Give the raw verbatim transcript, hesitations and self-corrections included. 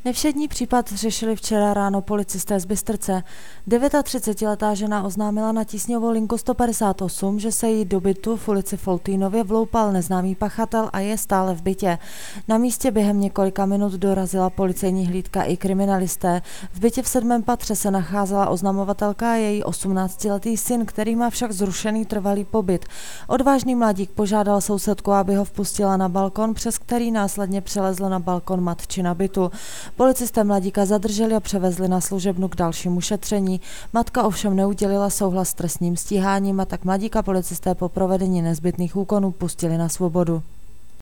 Nevšední případ řešili včera ráno policisté z Bystrce. třicetidevětiletá žena oznámila na tísňovou linku sto padesát osm, že se jí do bytu v ulici Foltýnově vloupal neznámý pachatel a je stále v bytě. Na místě během několika minut dorazila policejní hlídka i kriminalisté. V bytě v sedmém patře se nacházela oznamovatelka a její osmnáctiletý syn, který má však zrušený trvalý pobyt. Odvážný mladík požádal sousedku, aby ho vpustila na balkon, přes který následně přelezl na balkon matčina bytu. Policisté mladíka zadrželi a převezli na služebnu k dalšímu šetření. Matka ovšem neudělila souhlas s trestním stíháním a tak mladíka policisté po provedení nezbytných úkonů pustili na svobodu.